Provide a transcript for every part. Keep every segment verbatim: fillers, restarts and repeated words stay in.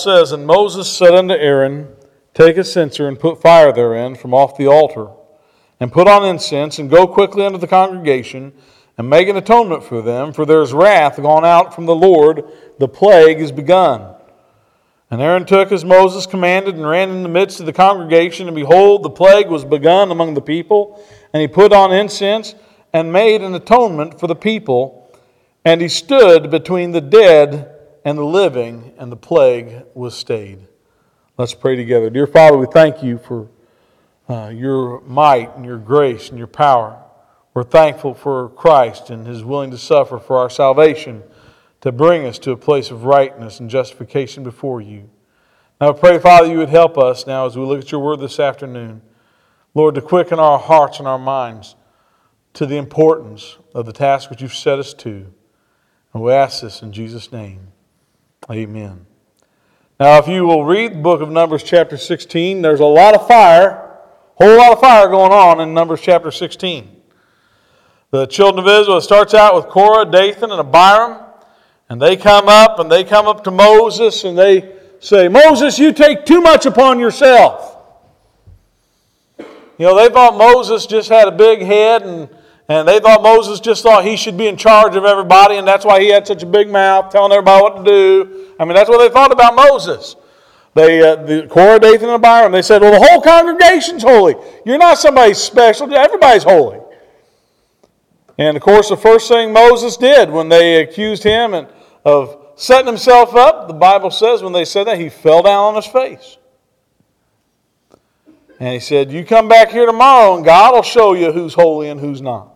says, "And Moses said unto Aaron, Take a censer and put fire therein from off the altar, and put on incense, and go quickly unto the congregation, and make an atonement for them, for there is wrath gone out from the Lord, the plague is begun. And Aaron took as Moses commanded, and ran in the midst of the congregation, and behold, the plague was begun among the people. And he put on incense, and made an atonement for the people. And he stood between the dead and the living, and the plague was stayed." Let's pray together. Dear Father, we thank you for uh, your might and your grace and your power. We're thankful for Christ and his willing to suffer for our salvation, to bring us to a place of rightness and justification before you. Now I pray, Father, you would help us now as we look at your word this afternoon. Lord, to quicken our hearts and our minds to the importance of the task which you've set us to. And we ask this in Jesus' name. Amen. Now, if you will read the book of Numbers chapter sixteen, there's a lot of fire, a whole lot of fire going on in Numbers chapter sixteen. The children of Israel, it starts out with Korah, Dathan, and Abiram, and they come up, and they come up to Moses, and they say, "Moses, you take too much upon yourself." You know, they thought Moses just had a big head, and, and they thought Moses just thought he should be in charge of everybody, and that's why he had such a big mouth, telling everybody what to do. I mean, that's what they thought about Moses. They, uh, the Korah, Dathan, and Abiram, they said, "Well, the whole congregation's holy. You're not somebody special. Everybody's holy." And, of course, the first thing Moses did when they accused him and of setting himself up, the Bible says when they said that, he fell down on his face. And he said, "You come back here tomorrow and God will show you who's holy and who's not."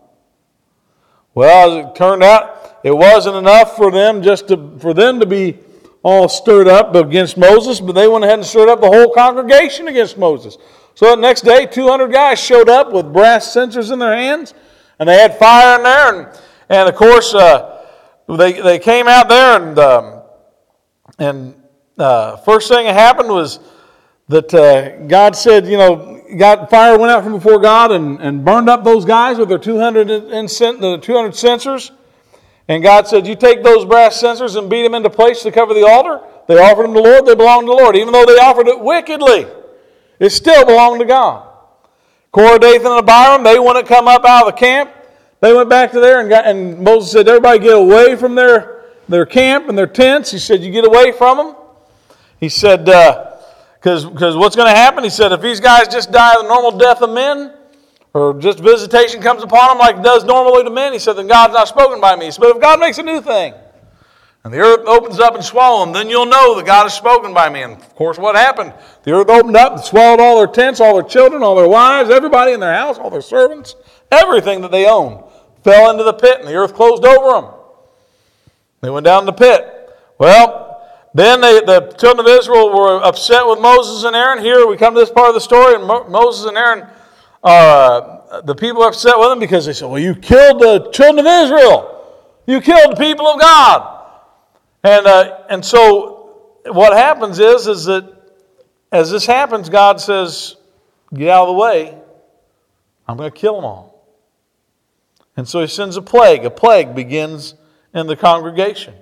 Well, as it turned out, it wasn't enough for them just to, for them to be all stirred up against Moses, but they went ahead and stirred up the whole congregation against Moses. So the next day, two hundred guys showed up with brass censers in their hands, and they had fire in there, and, and of course, uh, they they came out there, and um, and uh, first thing that happened was that uh, God said, you know, God, fire went out from before God and, and burned up those guys with their two hundred incen- the two hundred censers. And God said, "You take those brass censers and beat them into place to cover the altar." They offered them to the Lord, they belonged to the Lord. Even though they offered it wickedly, it still belonged to God. Korah, Dathan, and Abiram, they wouldn't come up out of the camp. They went back to there, and, got, and Moses said, "Everybody get away from their, their camp and their tents." He said, "You get away from them." He said, because uh, because what's going to happen? He said, if these guys just die the normal death of men, or just visitation comes upon them like it does normally to men, he said, then God's not spoken by me. He said, but if God makes a new thing, and the earth opens up and swallows them, then you'll know that God has spoken by me. And of course, what happened? The earth opened up and swallowed all their tents, all their children, all their wives, everybody in their house, all their servants, everything that they owned fell into the pit, and the earth closed over them. They went down the pit. Well, then they, the children of Israel were upset with Moses and Aaron. Here we come to this part of the story, and Mo- Moses and Aaron Uh, the people are upset with him because they said, "Well, you killed the children of Israel. You killed the people of God." And uh, and so what happens is, is that as this happens, God says, "Get out of the way. I'm going to kill them all." And so he sends a plague. A plague begins in the congregation.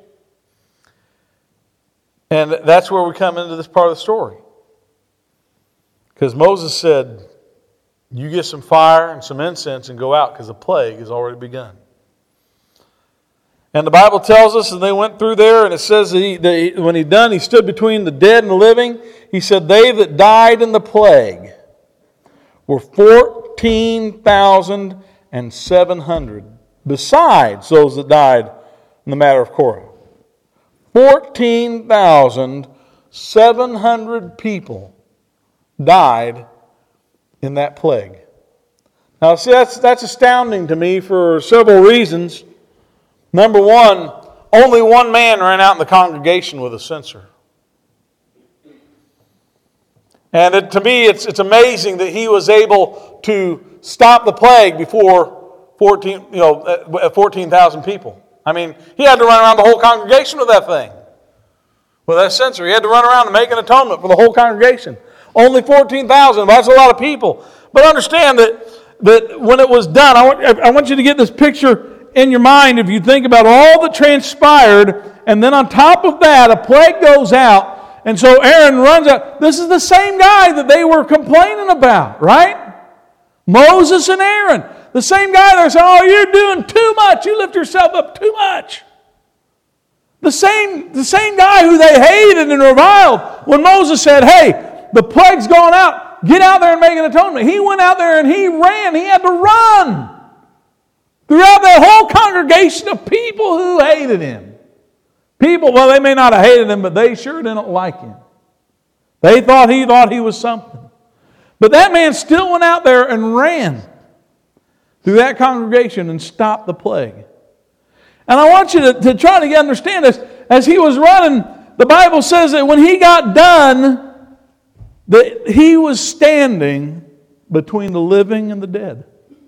And that's where we come into this part of the story. Because Moses said, "You get some fire and some incense and go out because the plague has already begun." And the Bible tells us that they went through there, and it says that, he, that he, when he done, he stood between the dead and the living. He said, "They that died in the plague were fourteen thousand seven hundred, besides those that died in the matter of Korah." fourteen thousand seven hundred people died in that plague. Now, see, that's, that's astounding to me for several reasons. Number one, only one man ran out in the congregation with a censer. And it, to me, it's, it's amazing that he was able to stop the plague before fourteen, you know, fourteen thousand people. I mean, he had to run around the whole congregation with that thing, with that censer. He had to run around and make an atonement for the whole congregation. Only fourteen thousand, that's a lot of people. But understand that, that when it was done, I want, I want you to get this picture in your mind if you think about all that transpired, and then on top of that, a plague goes out, And so Aaron runs out. This is the same guy that they were complaining about, right? Moses and Aaron. The same guy they're saying, oh, you're doing too much. You lift yourself up too much. The same, the same guy who they hated and reviled when Moses said, hey, the plague's gone out. Get out there and make an atonement. He went out there and he ran. He had to run throughout that whole congregation of people who hated him. People, well, they may not have hated him, but they sure didn't like him. They thought he thought he was something. But that man still went out there and ran through that congregation and stopped the plague. And I want you to, to try to understand this. As he was running, the Bible says that when he got done, that he was standing between the living and the dead.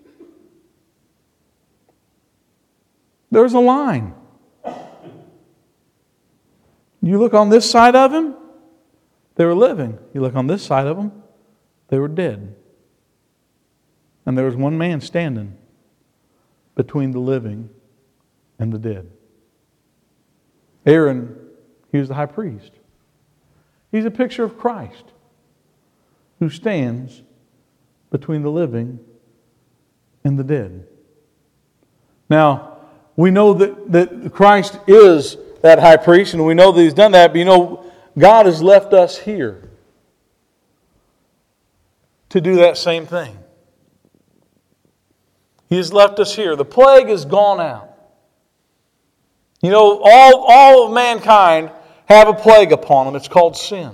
There's a line. You look on this side of him, they were living. You look on this side of them, they were dead. And there was one man standing between the living and the dead. Aaron, he was the high priest. He's a picture of Christ who stands between the living and the dead. Now, we know that, that Christ is that high priest, and we know that He's done that, but you know, God has left us here to do that same thing. He has left us here. The plague has gone out. You know, all, all of mankind have a plague upon them. It's called sin.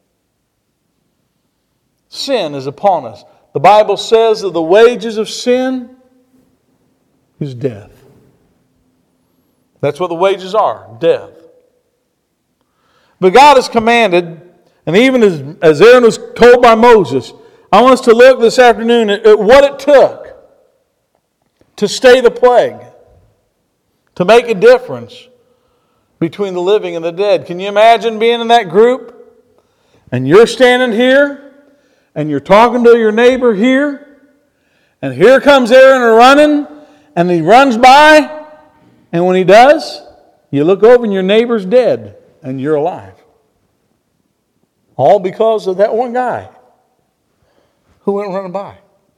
Sin is upon us. The Bible says that the wages of sin is death. That's what the wages are, death. But God has commanded, and even as, as Aaron was told by Moses, I want us to look this afternoon at, at what it took to stay the plague, to make a difference between the living and the dead. Can you imagine being in that group? And you're standing here, and you're talking to your neighbor here, and here comes Aaron running, and he runs by, and when he does, you look over and your neighbor's dead and you're alive. All because of that one guy who went running by.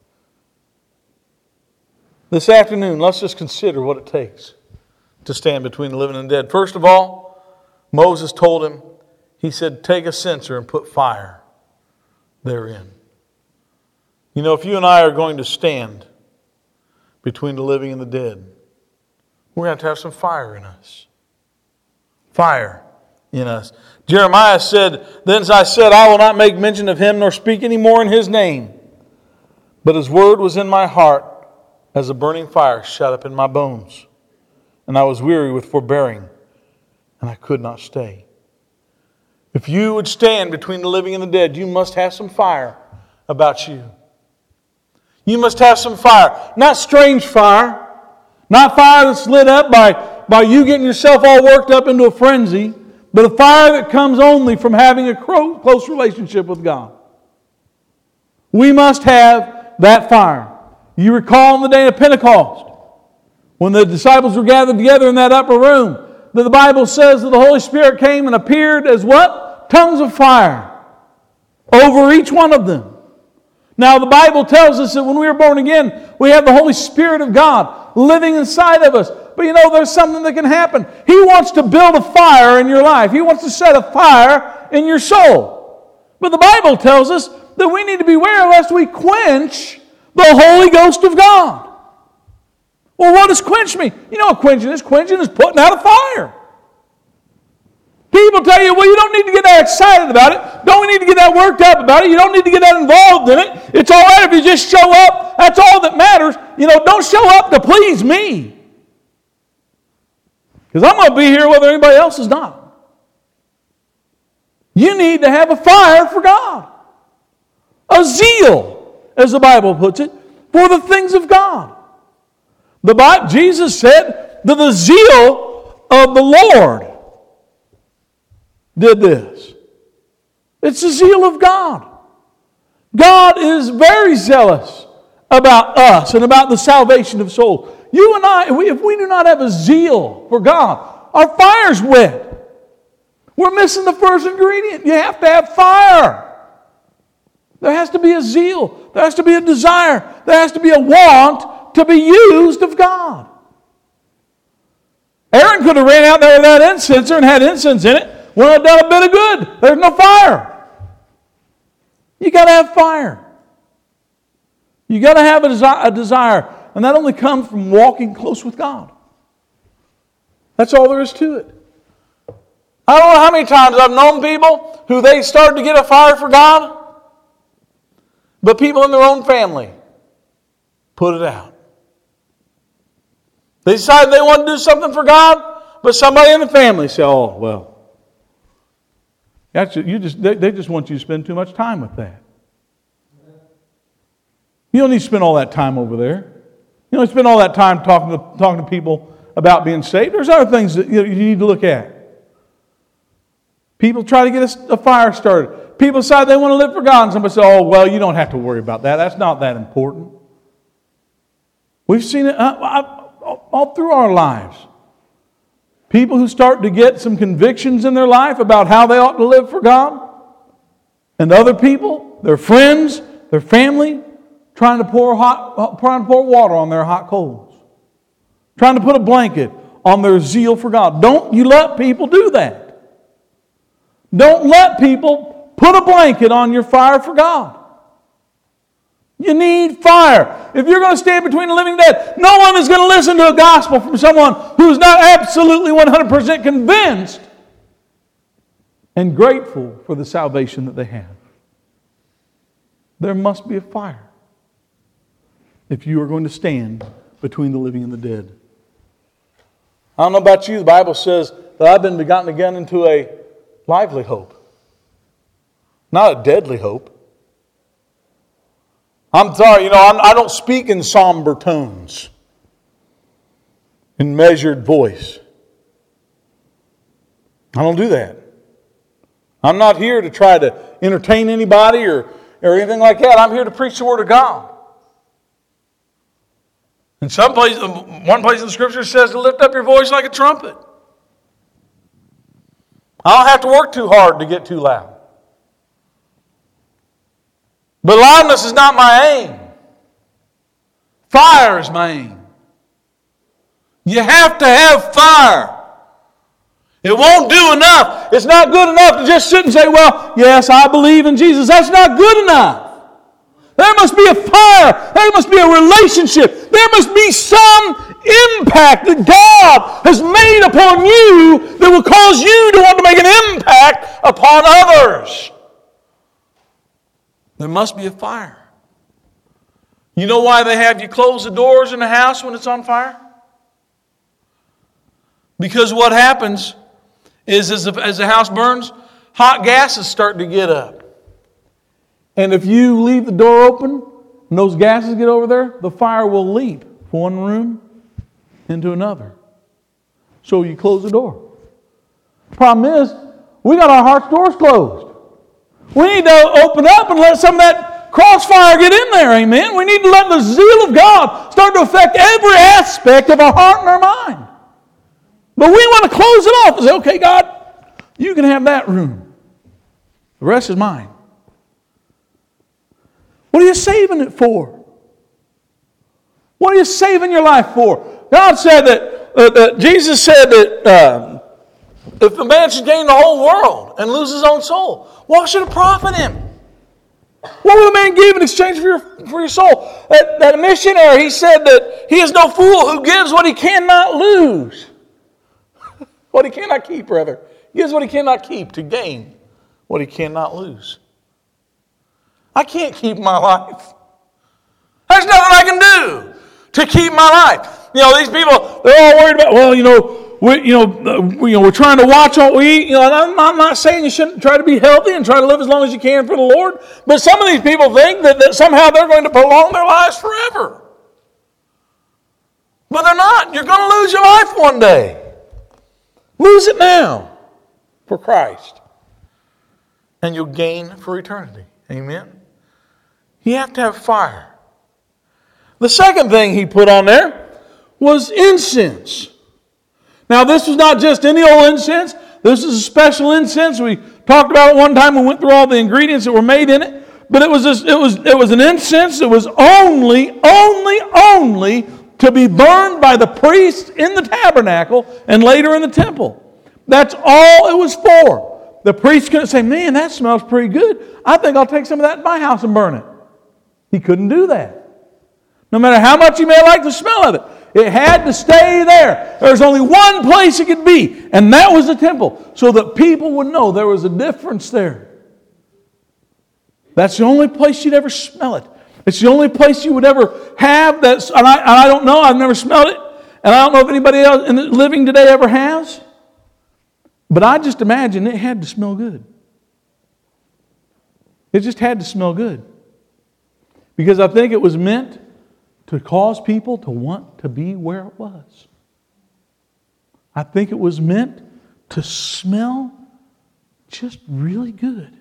This afternoon, let's just consider what it takes to stand between the living and the dead. First of all, Moses told him, he said, take a censer and put fire therein. You know, if you and I are going to stand between the living and the dead, we're going to have to have some fire in us. Fire in us. Jeremiah said, then I said, I will not make mention of him nor speak any more in his name. But his word was in my heart as a burning fire shut up in my bones. And I was weary with forbearing, and I could not stay. If you would stand between the living and the dead, you must have some fire about you. You must have some fire. Not strange fire. Not fire that's lit up by, by you getting yourself all worked up into a frenzy, but a fire that comes only from having a close relationship with God. We must have that fire. You recall on the day of Pentecost, when the disciples were gathered together in that upper room, that the Bible says that the Holy Spirit came and appeared as what? Tongues of fire over each one of them. Now the Bible tells us that when we are born again, we have the Holy Spirit of God living inside of us. But you know, there's something that can happen. He wants to build a fire in your life. He wants to set a fire in your soul. But the Bible tells us that we need to beware lest we quench the Holy Ghost of God. Well, what does quench mean? You know what quenching is? Quenching is putting out a fire. People tell you, well, you don't need to get that excited about it. Don't need to get that worked up about it. You don't need to get that involved in it. It's all right if you just show up. That's all that matters. You know, don't show up to please me. Because I'm going to be here whether anybody else is not. You need to have a fire for God. A zeal, as the Bible puts it, for the things of God. The Bible, Jesus said that the zeal of the Lord did this. It's the zeal of God. God is very zealous about us and about the salvation of souls. You and I, if we, if we do not have a zeal for God, our fire's wet. We're missing the first ingredient. You have to have fire. There has to be a zeal. There has to be a desire. There has to be a want to be used of God. Aaron could have ran out there with that incenser and had incense in it. Wouldn't have done a bit of good. There's no fire. You got to have fire. You got to have a, desi- a desire. And that only comes from walking close with God. That's all there is to it. I don't know how many times I've known people who they started to get a fire for God, but people in their own family put it out. They decided they want to do something for God, but somebody in the family said, oh, well, that's, you just, they, they just want you to spend too much time with that. You don't need to spend all that time over there. You don't spend all that time talking to, talking to people about being saved. There's other things that you need to look at. People try to get a, a fire started. People decide they want to live for God, and somebody says, oh, well, you don't have to worry about that. That's not that important. We've seen it uh, all through our lives. People who start to get some convictions in their life about how they ought to live for God, and other people, their friends, their family, trying to pour hot, trying to pour water on their hot coals, trying to put a blanket on their zeal for God. Don't you let people do that. Don't let people put a blanket on your fire for God. You need fire. If you're going to stand between the living and dead, no one is going to listen to a gospel from someone who's not absolutely one hundred percent convinced and grateful for the salvation that they have. There must be a fire if you are going to stand between the living and the dead. I don't know about you, the Bible says that I've been begotten again into a lively hope. Not a deadly hope. I'm sorry, you know, I'm, I don't speak in somber tones, in measured voice. I don't do that. I'm not here to try to entertain anybody or, or anything like that. I'm here to preach the Word of God. In some place, one place in the Scripture says to lift up your voice like a trumpet. I don't have to work too hard to get too loud. But loudness is not my aim. Fire is my aim. You have to have fire. It won't do enough. It's not good enough to just sit and say, well, yes, I believe in Jesus. That's not good enough. There must be a fire. There must be a relationship. There must be some impact that God has made upon you that will cause you to want to make an impact upon others. There must be a fire. You know why they have you close the doors in the house when it's on fire? Because what happens is as the, as the house burns, hot gases start to get up. And if you leave the door open and those gases get over there, the fire will leap from one room into another. So you close the door. Problem is, we got our heart's doors closed. We need to open up and let some of that crossfire get in there, amen? We need to let the zeal of God start to affect every aspect of our heart and our mind. But we want to close it off and say, okay, God, you can have that room. The rest is mine. What are you saving it for? What are you saving your life for? God said that, uh, that Jesus said that uh, if a man should gain the whole world and lose his own soul, what should it profit him? What will a man give in exchange for your, for your soul? That, that missionary, he said that he is no fool who gives what he cannot lose. What he cannot keep, rather. He gives what he cannot keep to gain what he cannot lose. I can't keep my life. There's nothing I can do to keep my life. You know, these people, they're all worried about, well, you know, we, you know, uh, we, you know, we're trying to watch what we eat. You know, I'm, I'm not saying you shouldn't try to be healthy and try to live as long as you can for the Lord. But some of these people think that, that somehow they're going to prolong their lives forever. But they're not. You're going to lose your life one day. Lose it now for Christ. And you'll gain for eternity. Amen? You have to have fire. The second thing he put on there was incense. Now, this was not just any old incense. This is a special incense. We talked about it one time. We went through all the ingredients that were made in it. But it was, this, it was, it was an incense that was only, only, only to be burned by the priests in the tabernacle and later in the temple. That's all it was for. The priest couldn't say, man, that smells pretty good. I think I'll take some of that in my house and burn it. He couldn't do that. No matter how much he may like the smell of it, it had to stay there. There was only one place it could be, and that was the temple, so that people would know there was a difference there. That's the only place you'd ever smell it. It's the only place you would ever have that. And I, and I don't know, I've never smelled it, and I don't know if anybody else in the living today ever has. But I just imagine it had to smell good. It just had to smell good. Because I think it was meant to cause people to want to be where it was. I think it was meant to smell just really good.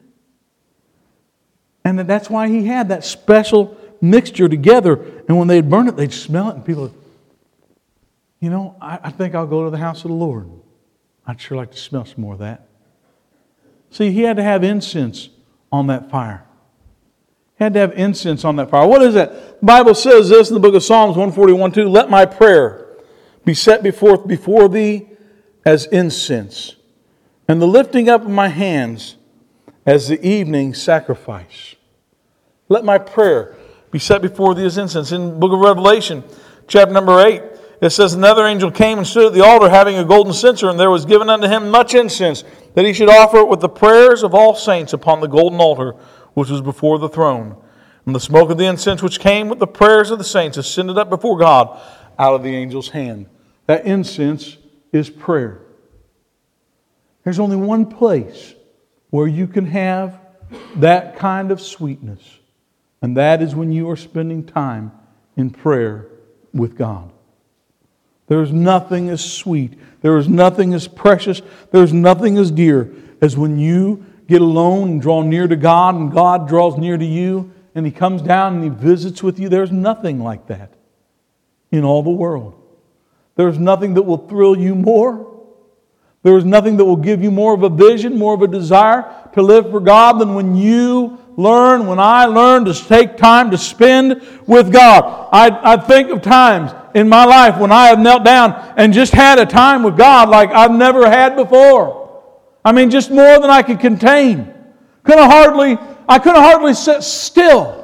And that's why he had that special mixture together. And when they'd burn it, they'd smell it. And people would, you know, I, I think I'll go to the house of the Lord. I'd sure like to smell some more of that. See, he had to have incense on that fire. He had to have incense on that fire. What is that? The Bible says this in the book of Psalms one forty-one two. Let my prayer be set before, before thee as incense, and the lifting up of my hands as the evening sacrifice. Let my prayer be set before thee as incense. In the book of Revelation, chapter number eight, it says, another angel came and stood at the altar having a golden censer, and there was given unto him much incense, that he should offer it with the prayers of all saints upon the golden altar, which was before the throne. And the smoke of the incense which came with the prayers of the saints ascended up before God out of the angel's hand. That incense is prayer. There's only one place where you can have that kind of sweetness, and that is when you are spending time in prayer with God. There is nothing as sweet, there is nothing as precious, there is nothing as dear as when you get alone and draw near to God, and God draws near to you, and He comes down and He visits with you. There's nothing like that in all the world. There's nothing that will thrill you more. There is nothing that will give you more of a vision, more of a desire to live for God than when you learn, when I learn to take time to spend with God. I, I think of times in my life when I have knelt down and just had a time with God like I've never had before. I mean, just more than I could contain. Couldn't hardly, I couldn't hardly sit still.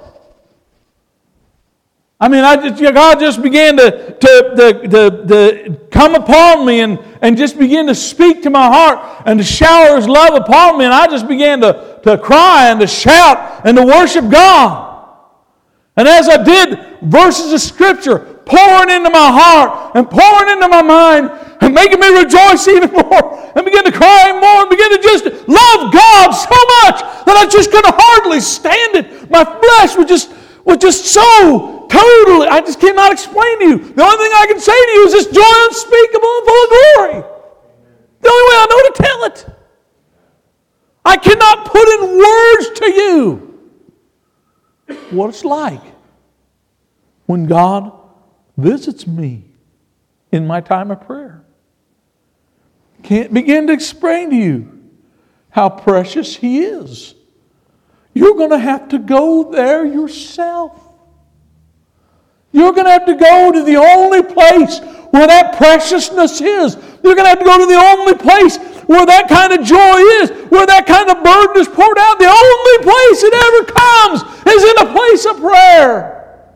I mean, I just, God just began to, to, to, to, to come upon me and, and just begin to speak to my heart and to shower His love upon me. And I just began to, to cry and to shout and to worship God. And as I did, verses of Scripture pouring into my heart and pouring into my mind and making me rejoice even more and begin to cry more and begin to just love God so much that I just couldn't hardly stand it. My flesh was just, was just so totally, I just cannot explain to you. The only thing I can say to you is this joy unspeakable and full of glory. The only way I know to tell it. I cannot put in words to you what it's like when God visits me in my time of prayer. Can't begin to explain to you how precious He is. You're going to have to go there yourself. You're going to have to go to the only place where that preciousness is. You're going to have to go to the only place where that kind of joy is, where that kind of burden is poured out. The only place it ever comes is in a place of prayer.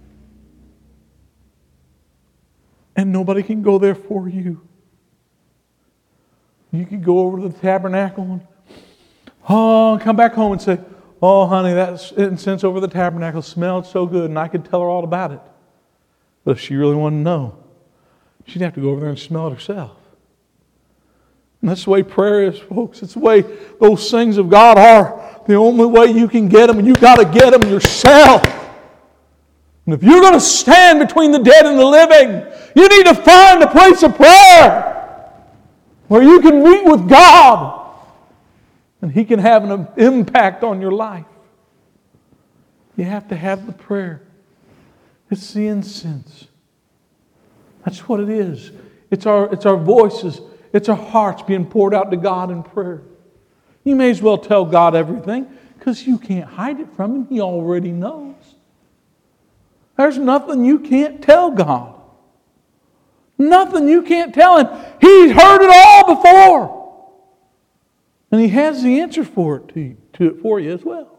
And nobody can go there for you. You can go over to the tabernacle and oh, come back home and say, oh, honey, that incense over the tabernacle smelled so good, and I could tell her all about it. But if she really wanted to know, she'd have to go over there and smell it herself. And that's the way prayer is, folks. It's the way those things of God are. The only way you can get them, and you've got to get them yourself. And if you're going to stand between the dead and the living, you need to find a place of prayer where you can meet with God. And He can have an impact on your life. You have to have the prayer. It's the incense. That's what it is. It's our, it's our voices. It's our hearts being poured out to God in prayer. You may as well tell God everything because you can't hide it from Him. He already knows. There's nothing you can't tell God. Nothing you can't tell Him. He's heard it all before. And He has the answer for it to, you, to it for you as well.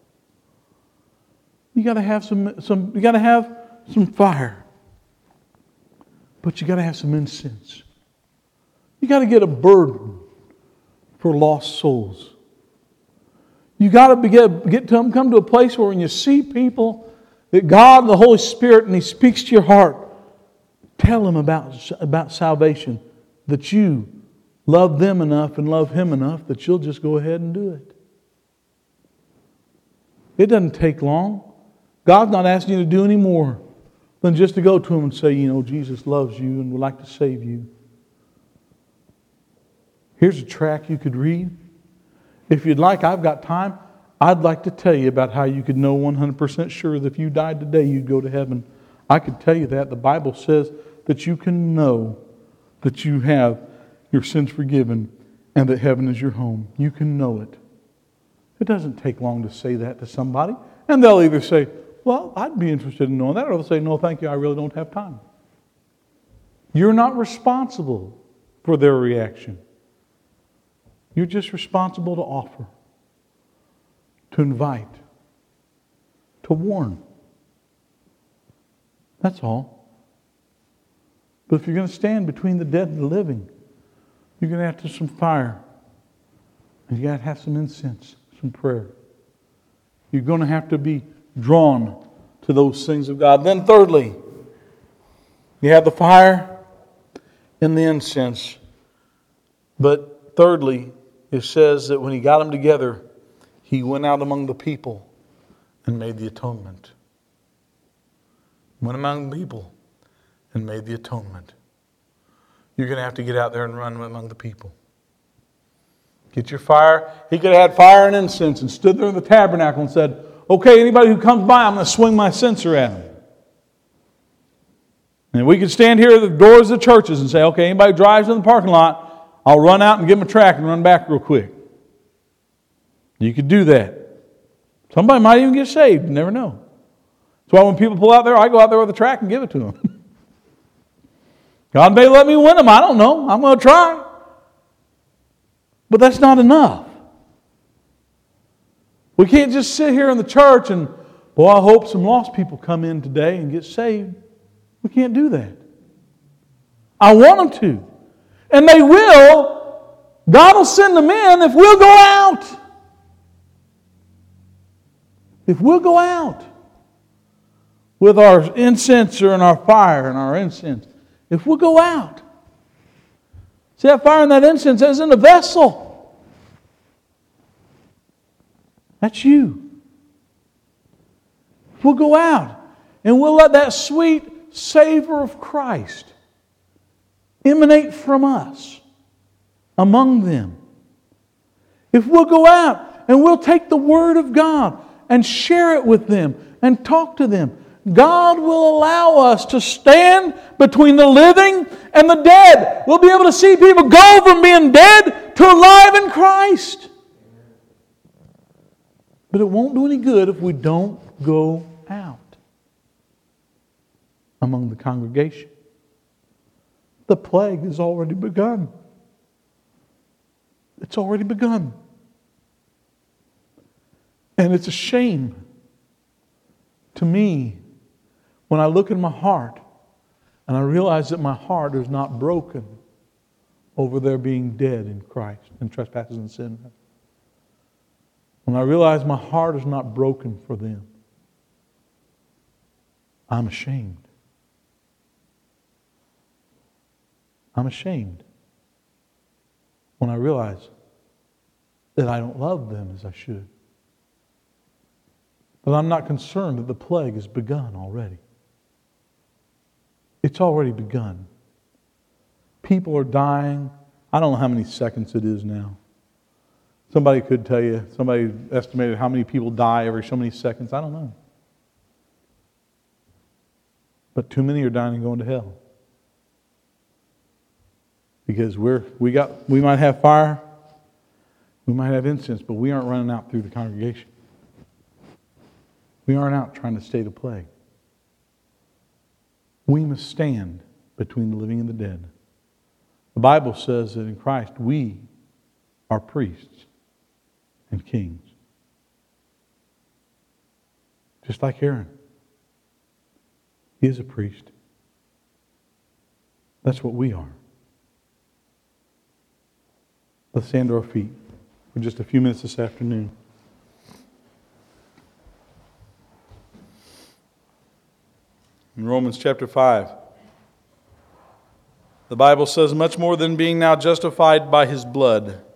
You got to have some some you got to have some fire. But you got to have some incense. You got to get a burden for lost souls. You got to get, get to come to a place where when you see people that God and the Holy Spirit and He speaks to your heart, tell them about, about salvation, that you love them enough and love Him enough that you'll just go ahead and do it. It doesn't take long. God's not asking you to do any more than just to go to Him and say, you know, Jesus loves you and would like to save you. Here's a tract you could read. If you'd like, I've got time. I'd like to tell you about how you could know one hundred percent sure that if you died today, you'd go to heaven. I could tell you that. The Bible says that you can know that you have your sins forgiven and that heaven is your home. You can know it. It doesn't take long to say that to somebody. And they'll either say, well, I'd be interested in knowing that. Or they'll say, no, thank you, I really don't have time. You're not responsible for their reaction. You're just responsible to offer, to invite, to warn. That's all. But if you're going to stand between the dead and the living, you're going to have to have some fire. And you got to have some incense, some prayer. You're going to have to be drawn to those things of God. Then thirdly, you have the fire and the incense. But thirdly, it says that when He got them together, He went out among the people and made the atonement. Went among the people and made the atonement. You're going to have to get out there and run among the people. Get your fire. He could have had fire and incense and stood there in the tabernacle and said, okay, anybody who comes by, I'm going to swing my censer at them. And we could stand here at the doors of the churches and say, okay, anybody who drives in the parking lot, I'll run out and give them a tract and run back real quick. You could do that. Somebody might even get saved. You never know. That's why when people pull out there, I go out there with a tract and give it to them. God may let me win them. I don't know. I'm going to try. But that's not enough. We can't just sit here in the church and, boy, I hope some lost people come in today and get saved. We can't do that. I want them to. And they will. God will send them in if we'll go out. If we'll go out with our incense and our fire and our incense. If we'll go out. See, that fire and that incense is in a vessel. That's you. If we'll go out and we'll let that sweet savor of Christ emanate from us among them. If we'll go out and we'll take the Word of God and share it with them and talk to them, God will allow us to stand between the living and the dead. We'll be able to see people go from being dead to alive in Christ. But it won't do any good if we don't go out among the congregation. The plague has already begun. It's already begun. And it's a shame to me when I look in my heart and I realize that my heart is not broken over their being dead in Christ and trespasses and sin. When I realize my heart is not broken for them, I'm ashamed. I'm ashamed when I realize that I don't love them as I should. But I'm not concerned that the plague has begun already. It's already begun. People are dying. I don't know how many seconds it is now. Somebody could tell you, somebody estimated how many people die every so many seconds. I don't know. But too many are dying and going to hell. Because we're we got we might have fire, we might have incense, but we aren't running out through the congregation. We aren't out trying to stay the plague. We must stand between the living and the dead. The Bible says that in Christ we are priests and kings. Just like Aaron. He is a priest. That's what we are. Let's stand to our feet for just a few minutes this afternoon. In Romans chapter five, the Bible says, much more than being now justified by His blood,